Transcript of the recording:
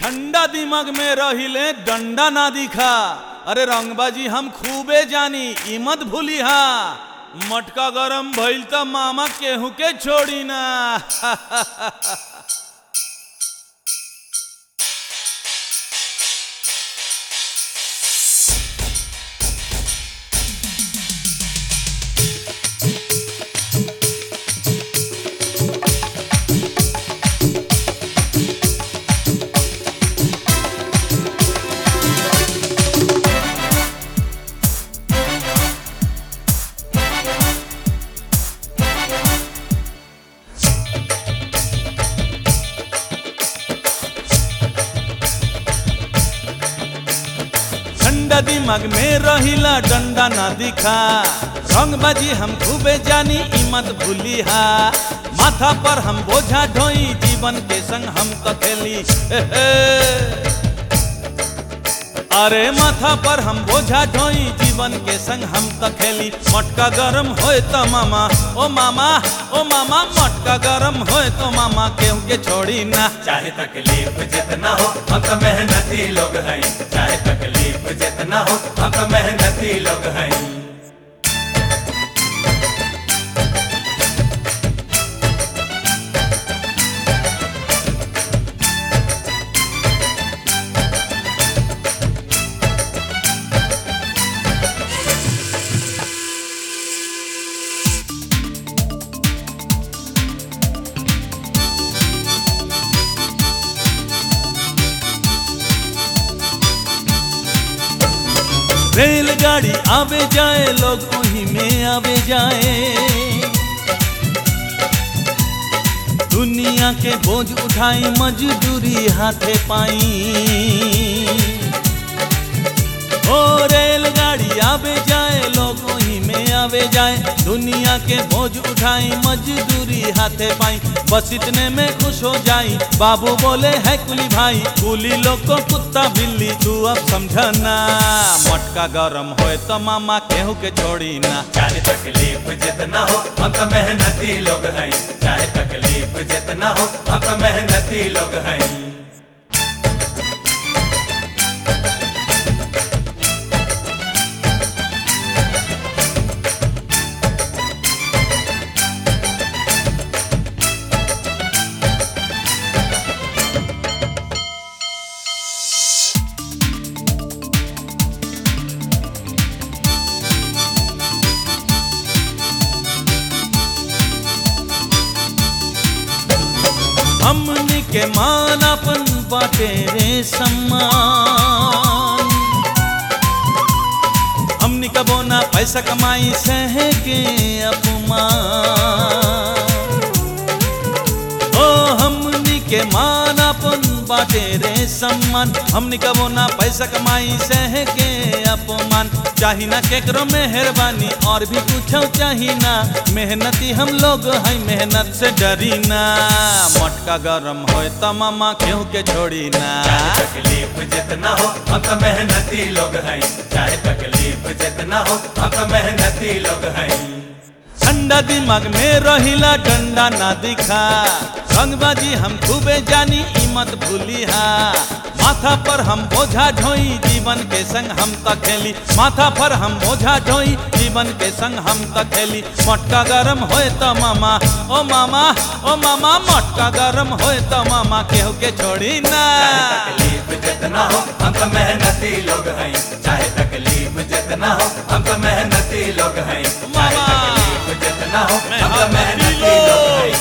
ठंडा दिमाग में रहिले डंडा ना दिखा। अरे रंगबाजी हम खूबे जानी ई मत भूली हा। मटका गरम भइल त मामा केहू के छोड़ी ना। ठंडा दिमाग में रहिला डंडा ना दिखा। रंगबाजी हम खूबे जानी ई मत भूली हा। माथा पर हम बोझा ढोई जीवन के संग हम तो खेली। अरे माथा पर हम बोझा ढोई जीवन के संग हम तो खेली। मटका गरम होए तो मामा ओ मामा ओ मामा मटका गरम होए तो मामा केहू के छोड़ी ना। चाहे तकलीफ जितना हो हम तो मेहनती लोग हैं। चाहे तकलीफ जितना हो हम तो मेहनती लोग हैं। रेलगाड़ी आवे जाए लोग वहीं में आवे जाए। दुनिया के बोझ उठाई मजदूरी हाथे पाई। ओ रेलगाड़ी आवे जाए लोग वहीं में आवे जाए। दुनिया के बोझ उठाई मजदूरी हाथे पाई। बस इतने में खुश हो जाई। बाबू बोले है कुली भाई। कुली लोग को कुत्ता बिल्ली तू अब समझना। मटका गरम होए तो मामा केहू के छोड़ी ना। चाहे तकलीफ जितना हो हम तो मेहनती लोग हैं। चाहे तकलीफ जितना हो हम तो मेहनती लोग हैं। हमनी के मानापन बाटे रे सम्मान। हमनी का बोना पैसा कमाई सह के अपमान। ओ हमनी के मानापन बाटे रे सम्मान। हमनी का बोना पैसा कमाई सह के अपमान। चाही ना केकरो मेहरबानी और भी कुछ चाही ना। मेहनती हम लोग हैं मेहनत से डरी ना। मटका गरम होए तो मामा केहू के छोड़ी ना। चाहे तकलीफ जितना हो हम तो मेहनती लोग हैं। चाहे तकलीफ जितना हो हम तो मेहनती लोग हैं। ठंडा दिमाग में रहिला डंडा ना दिखा। रंगबाजी हम खूबे जानी ई मत भूली हा। माथा पर हम बोझा ढोई जीवन के संग हम तो खेली। माथा पर हम बोझा ढोई जीवन के संग हम तो खेली। मटका गरम होए तो मामा ओ मामा ओ मामा मटका गरम होए तो मामा केहू के छोड़ी ना। चाहे तकलीफ जितना हो हम तो मेहनती लोग हैं। चाहे तकलीफ जितना हो हम तो मेहनती लोग हैं। चाहे तकलीफ जितना हो हम तो मेहनती लोग हैं।